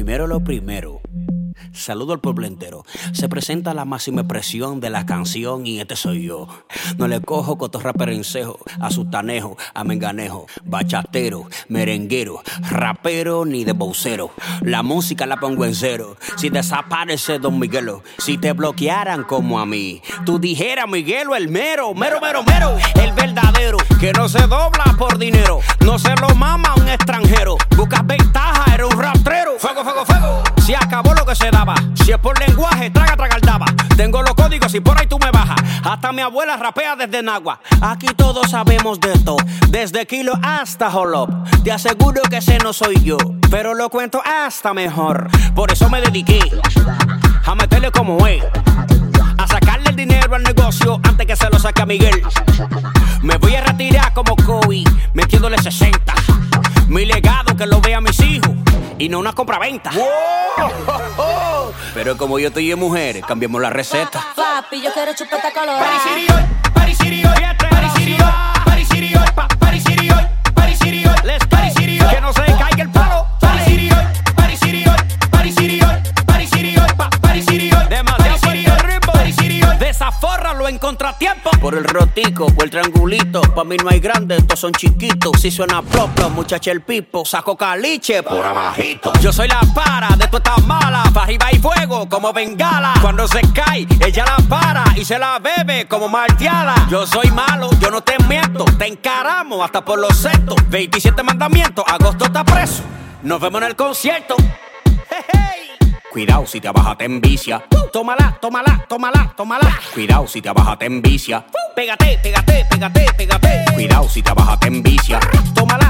Primero lo primero. Saludo al pueblo entero. Se presenta la máxima expresión de la canción y este soy yo. No le cojo cotorra perencejo, a sutanejo, a menganejo, bachatero, merenguero, rapero ni de bocero. La música la pongo en cero. Si desaparece Don Miguelo, si te bloquearan como a mí, tú dijeras Miguelo el mero, mero, el verdadero, que no se dobla por dinero, no se lo mama un extranjero. Buscas ventaja, eres un rastrero. Fuego, fuego, fuego. Se acabó lo que se daba. Si es por lenguaje, traga el daba. Tengo los códigos y por ahí tú me bajas. Hasta mi abuela rapea desde Nagua. Aquí todos sabemos de todo, desde Kilo hasta Jolop. Te aseguro que ese no soy yo, pero lo cuento hasta mejor. Por eso me dediqué a meterle como es, a sacarle el dinero al negocio antes que se lo saque a Miguel. Me voy a retirar como Kobe, metiéndole 60. Mi legado que lo vea mis hijos y no una compraventa. ¡Wow! Pero como yo estoy en mujeres, cambiemos la receta. Papi, yo quiero chupeta colorada. Party City hoy, Party City hoy, Party City hoy, Party City hoy, let's Party City hoy. Que no se caiga el palo. Party City hoy, Party City hoy, Party City hoy, Party City hoy, Party City hoy. Demasiado fuerte el ritmo. Party City hoy. Desafórralo en contratiempo. Por el rotico, por el triangulito. Pa' mí no hay grandes, todos son chiquitos. Si suena plop, muchacha el pipo. Saco caliche por abajito. Yo soy la para de tu esta mala. Pa' arriba hay fuego como bengala. Cuando se cae, ella la para y se la bebe como malteada. Yo soy malo, yo no te miento. Te encaramos hasta por los sextos. 27 mandamientos, agosto está preso. Nos vemos en el concierto. Hey, hey. Cuidado si te abajas te envicia. Tómala, tómala, tómala, tómala. Cuidado si te abajas te envicia. Pégate, pégate, pégate, pégate. Cuidado si te abajas te envicia. Tómala.